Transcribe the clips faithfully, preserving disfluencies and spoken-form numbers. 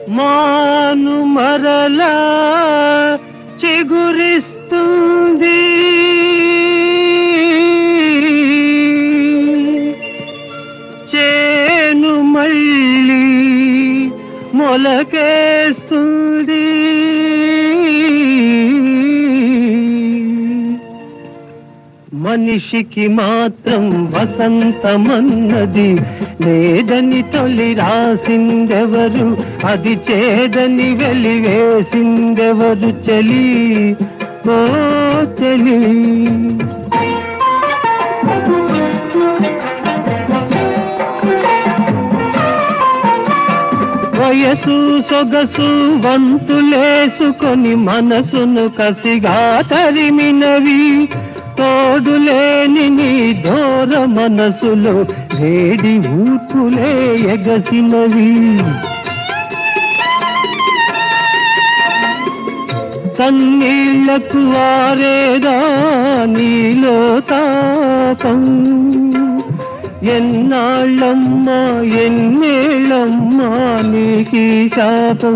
మాను మరలా చిగురిస్తుంది, చేను మళ్ళీ మొలకేస్తుంది. మనిషికి మాత్రం వసంతమన్నది లేదని తొలి రాసిందెవరు, అది చేదని వెలివేసిందెవరు చెలి, ఓ చెలి. వయసు సొగసు వంతులేసుకొని మనసును కసిగా తరిమినవి, తోడులేని నీ దూర మనసులో వేడి ఊపులే ఎగసినవి. కన్నీళ్లకు ఆరేదా నీలో తాపం, ఎన్నాళ్ళమ్మా ఎన్నేళ్ళమ్మా నీకీ శాపం.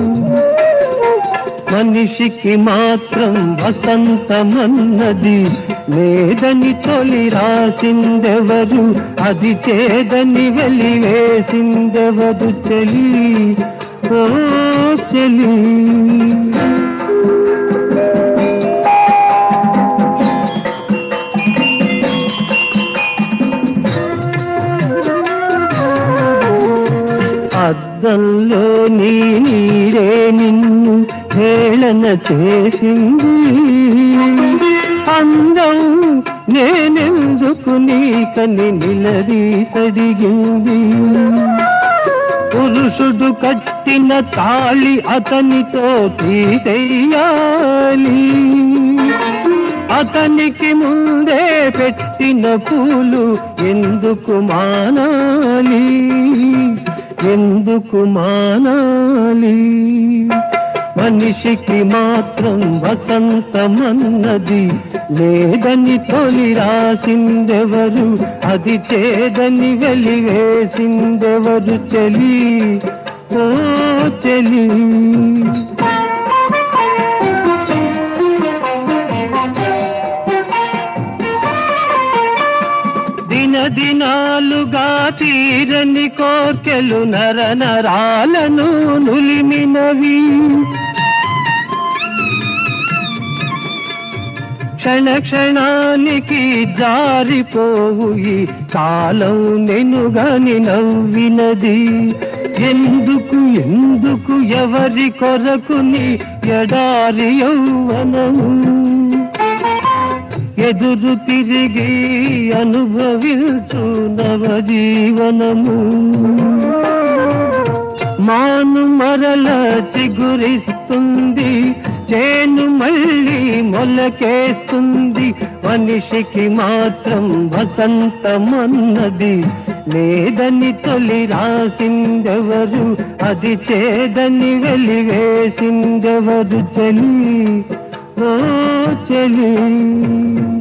మనిషికి మాత్రం వసంతమన్నది లేదని తొలి రాసిందెవరు, అది చేదని వెలివేసిందెవరు చెలి, ఓ చెలి. అద్దంలో నీ నీరే నిన్ను హేళన చేసింది, అందం నేనెందుకు నీకని నిలదీసడిగింది. పురుషుడు కట్టిన తాళి అతనితో తీసేయాలి, అతనికి ముందే పెట్టిన పూలు ఎందుకు మానాలి, ఎందుకు మానాలి. మనిషికి మాత్రం వసంతమన్నది లేదని తొలి రాసిందెవరు, అది చేదని వెలివేసిందెవరు చెలి, ఓ చెలి. దినదినాలుగా తీరని కోర్కెలు నర నరాలను నులిమినవి, క్షణ క్షణానికి జారిపోవు ఈ కాలం నెనుగని నవ్వినది. ఎందుకు ఎందుకు ఎవరి కొరకు నీ ఎడారి యౌవనము, ఎదురు తిరిగి అనుభవించు నవజీవనము. మాను మరల చిగురిస్తుంది, చేను మళ్ళీ మొలకేస్తుంది. మనిషికి మాత్రం వసంతమన్నది లేదని తొలి రాసిందెవరు, అది చేదని వెలివేసిందెవరు చెలి, ఓ చెలి.